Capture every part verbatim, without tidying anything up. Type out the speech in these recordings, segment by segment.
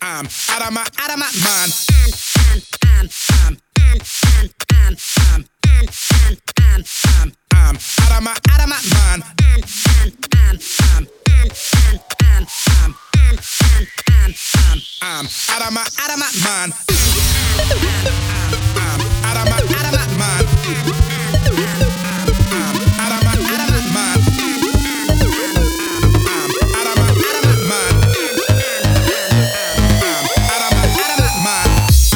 I'm out of my, out of my mind. I'm out of my, out of my mind. I'm out of my, out of my mind. I'm out of my, out of my mind. I'm out of my, out of my mind. I'm out of my, out of my mind. I'm out of my, out of my mind.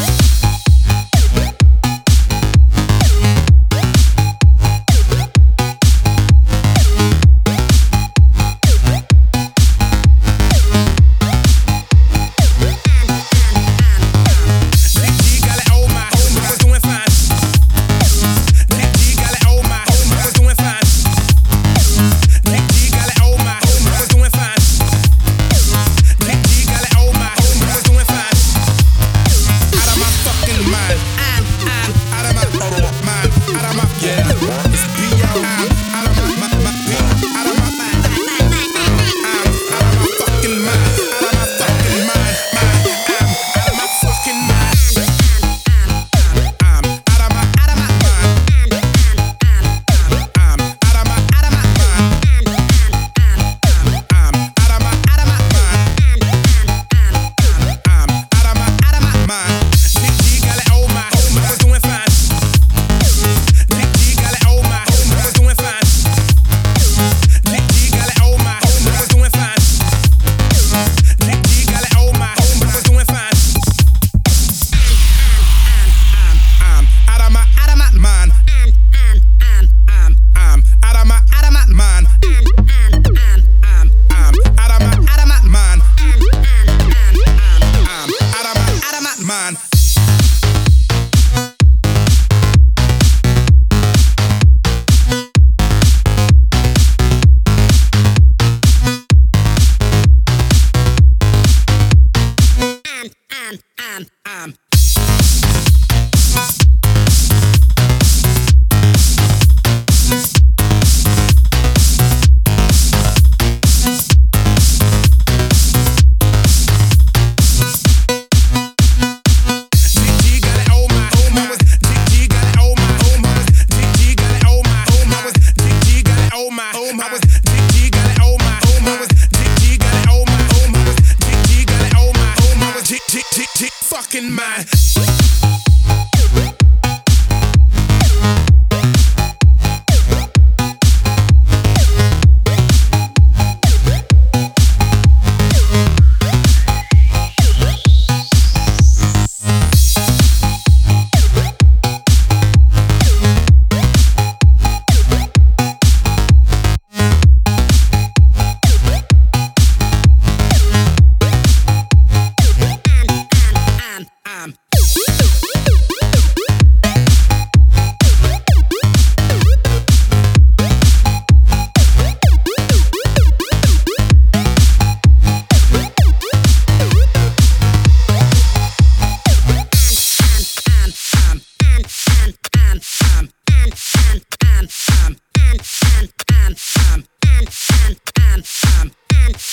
Fucking mind.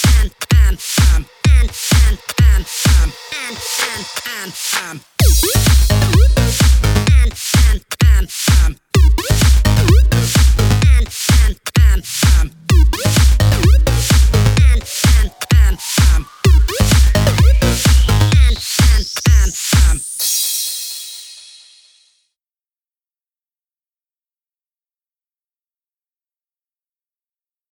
I'm